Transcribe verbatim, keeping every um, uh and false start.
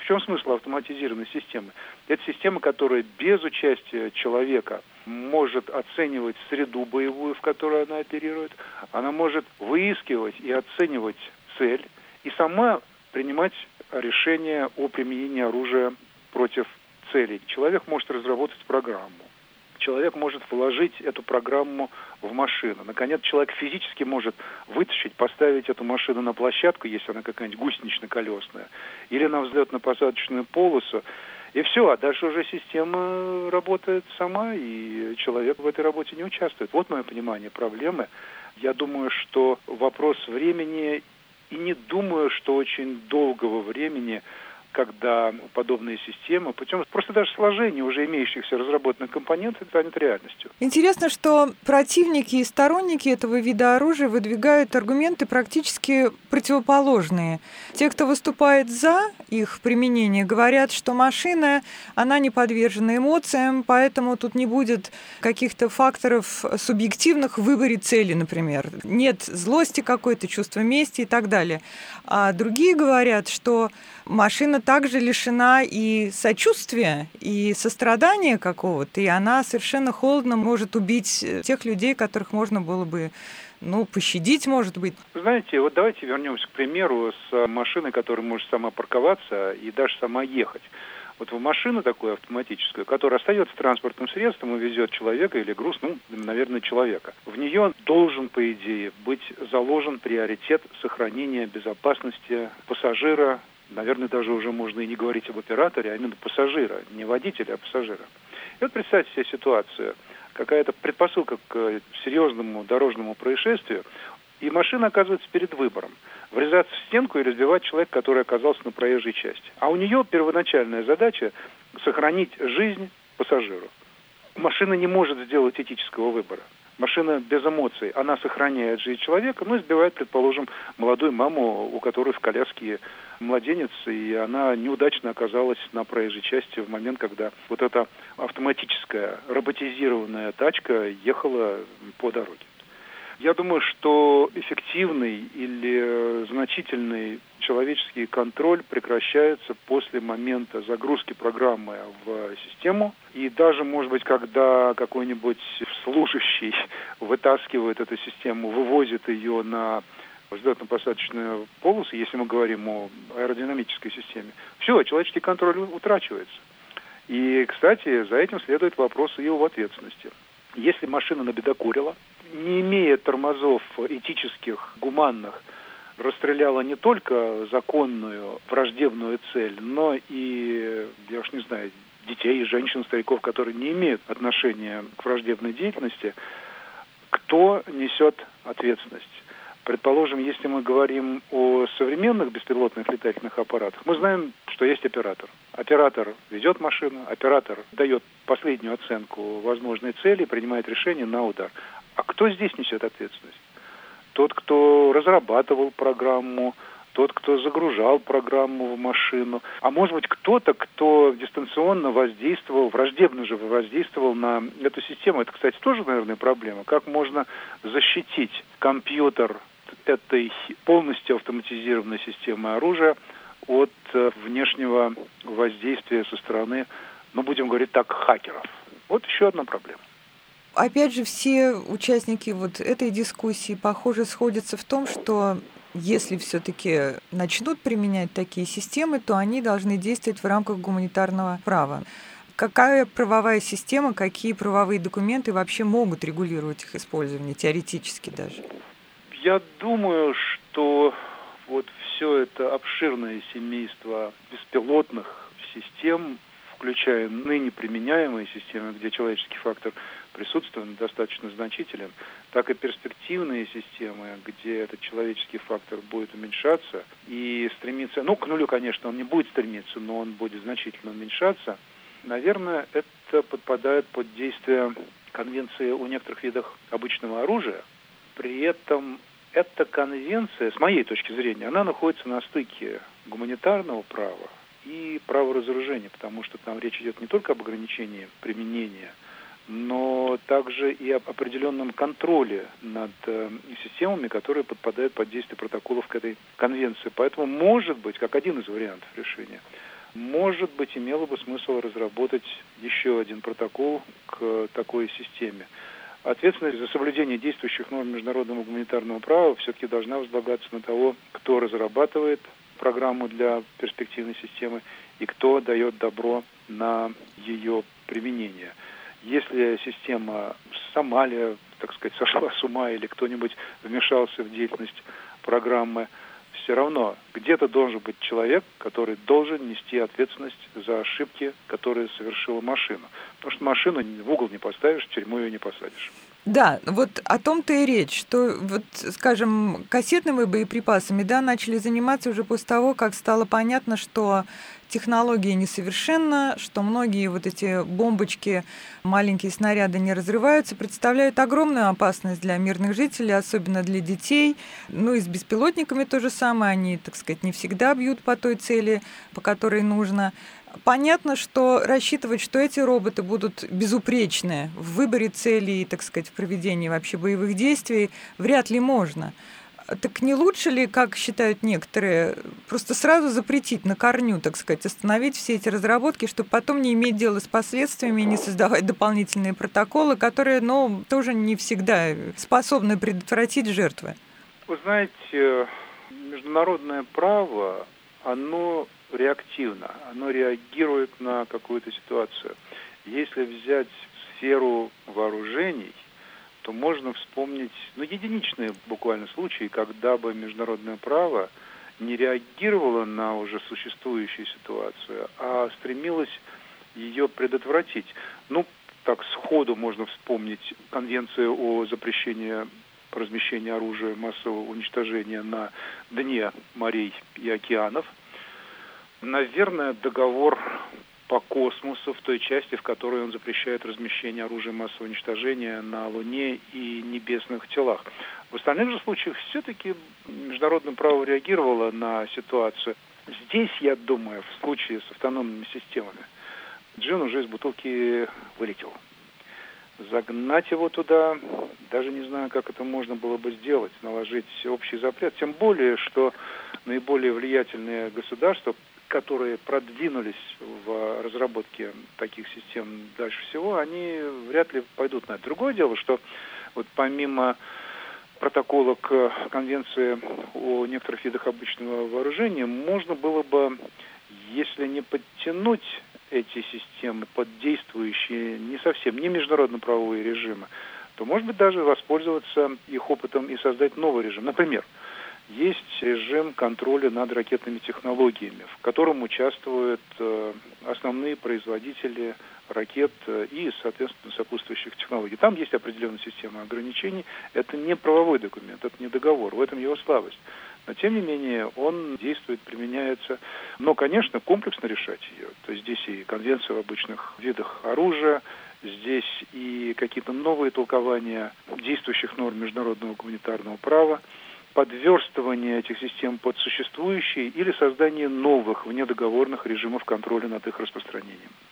чем смысл автоматизированной системы? Это система, которая без участия человека может оценивать среду боевую, в которой она оперирует, она может выискивать и оценивать цель, и сама принимать решение о применении оружия против целей. Человек может разработать программу. Человек может вложить эту программу в машину. Наконец, человек физически может вытащить, поставить эту машину на площадку, если она какая-нибудь гусенично-колесная, или на взлетно-посадочную полосу. И все, а дальше уже система работает сама, и человек в этой работе не участвует. Вот мое понимание проблемы. Я думаю, что вопрос времени, и не думаю, что очень долгого времени, когда подобные системы, путем просто даже сложения уже имеющихся разработанных компонентов, станет реальностью. Интересно, что противники и сторонники этого вида оружия выдвигают аргументы практически противоположные. Те, кто выступает за их применение, говорят, что машина, она не подвержена эмоциям, поэтому тут не будет каких-то факторов субъективных в выборе цели, например. Нет злости какой-то, чувства мести и так далее. А другие говорят, что машина также лишена и сочувствия, и сострадания какого-то, и она совершенно холодно может убить тех людей, которых можно было бы, ну, пощадить, может быть. Знаете, вот давайте вернемся к примеру с машиной, которая может сама парковаться и даже сама ехать. Вот в машину такую автоматическую, которая остается транспортным средством и везет человека или груз, ну, наверное, человека. В нее должен, по идее, быть заложен приоритет сохранения безопасности пассажира. Наверное, даже уже можно и не говорить об операторе, а именно пассажира, не водителя, а пассажира. И вот представьте себе ситуацию. Какая-то предпосылка к серьезному дорожному происшествию, и машина оказывается перед выбором: врезаться в стенку и разбивать человека, который оказался на проезжей части. А у нее первоначальная задача — сохранить жизнь пассажиру. Машина не может сделать этического выбора. Машина без эмоций, она сохраняет жизнь человека, но избивает, предположим, молодую маму, у которой в коляске младенец, и она неудачно оказалась на проезжей части в момент, когда вот эта автоматическая роботизированная тачка ехала по дороге. Я думаю, что эффективный или значительный человеческий контроль прекращается после момента загрузки программы в систему. И даже, может быть, когда какой-нибудь служащий вытаскивает эту систему, вывозит ее на взлетно-посадочную полосу, если мы говорим о аэродинамической системе, все, человеческий контроль утрачивается. И, кстати, за этим следует вопрос и об ответственности. Если машина набедокурила, не имея тормозов этических, гуманных, расстреляла не только законную враждебную цель, но и, я уж не знаю, детей, женщин, стариков, которые не имеют отношения к враждебной деятельности, кто несет ответственность? Предположим, если мы говорим о современных беспилотных летательных аппаратах, мы знаем, что есть оператор. Оператор ведет машину, оператор дает последнюю оценку возможной цели, принимает решение на удар. А кто здесь несет ответственность? Тот, кто разрабатывал программу, тот, кто загружал программу в машину, а может быть кто-то, кто дистанционно воздействовал, враждебно же воздействовал на эту систему. Это, кстати, тоже, наверное, проблема. Как можно защитить компьютер этой полностью автоматизированной системы оружия от внешнего воздействия со стороны, ну, будем говорить так, хакеров? Вот еще одна проблема. Опять же, все участники вот этой дискуссии, похоже, сходятся в том, что если все-таки начнут применять такие системы, то они должны действовать в рамках гуманитарного права. Какая правовая система, какие правовые документы вообще могут регулировать их использование, теоретически даже? Я думаю, что вот все это обширное семейство беспилотных систем, включая ныне применяемые системы, где человеческий фактор присутствует, достаточно значителен, так и перспективные системы, где этот человеческий фактор будет уменьшаться и стремиться, ну, к нулю, конечно, он не будет стремиться, но он будет значительно уменьшаться. Наверное, это подпадает под действие конвенции о некоторых видах обычного оружия. При этом эта конвенция, с моей точки зрения, она находится на стыке гуманитарного права и права разоружения, потому что там речь идет не только об ограничении применения, но также и об определенном контроле над э, системами, которые подпадают под действие протоколов к этой конвенции. Поэтому, может быть, как один из вариантов решения, может быть, имело бы смысл разработать еще один протокол к такой системе. Ответственность за соблюдение действующих норм международного гуманитарного права все-таки должна возлагаться на того, кто разрабатывает программу для перспективной системы и кто дает добро на ее применение. Если система сама ли, так сказать, сошла с ума или кто-нибудь вмешался в деятельность программы, все равно где-то должен быть человек, который должен нести ответственность за ошибки, которые совершила машина. Потому что машину в угол не поставишь, в тюрьму ее не посадишь. Да, вот о том-то и речь, что, вот, скажем, кассетными боеприпасами, да, начали заниматься уже после того, как стало понятно, что технология несовершенна, что многие вот эти бомбочки, маленькие снаряды не разрываются, представляют огромную опасность для мирных жителей, особенно для детей. Ну и с беспилотниками то же самое, они, так сказать, не всегда бьют по той цели, по которой нужно. Понятно, что рассчитывать, что эти роботы будут безупречны в выборе целей, так сказать, в проведении вообще боевых действий, вряд ли можно. Так не лучше ли, как считают некоторые, просто сразу запретить на корню, так сказать, остановить все эти разработки, чтобы потом не иметь дела с последствиями и не создавать дополнительные протоколы, которые, ну, тоже не всегда способны предотвратить жертвы? Вы знаете, международное право, оно реактивно, оно реагирует на какую-то ситуацию. Если взять сферу вооружений, то можно вспомнить, ну, единичные буквально случаи, когда бы международное право не реагировало на уже существующую ситуацию, а стремилось ее предотвратить. Ну, так сходу можно вспомнить Конвенцию о запрещении размещения оружия массового уничтожения на дне морей и океанов. Наверное, договор по космосу в той части, в которой он запрещает размещение оружия массового уничтожения на Луне и небесных телах. В остальных же случаях все-таки международное право реагировало на ситуацию. Здесь, я думаю, в случае с автономными системами, джин уже из бутылки вылетел. Загнать его туда, даже не знаю, как это можно было бы сделать, наложить общий запрет. Тем более, что наиболее влиятельные государства, которые продвинулись в разработке таких систем дальше всего, они вряд ли пойдут на это. Другое дело, что вот помимо протокола к Конвенции о некоторых видах обычного вооружения, можно было бы, если не подтянуть эти системы под действующие не совсем, не международно-правовые режимы, то, может быть, даже воспользоваться их опытом и создать новый режим. Например, есть режим контроля над ракетными технологиями, в котором участвуют э, основные производители ракет э, и, соответственно, сопутствующих технологий. Там есть определенная система ограничений. Это не правовой документ, это не договор. В этом его слабость. Но, тем не менее, он действует, применяется. Но, конечно, комплексно решать ее. То есть здесь и конвенция об обычных видах оружия, здесь и какие-то новые толкования действующих норм международного гуманитарного права, подверстывание этих систем под существующие или создание новых внедоговорных режимов контроля над их распространением.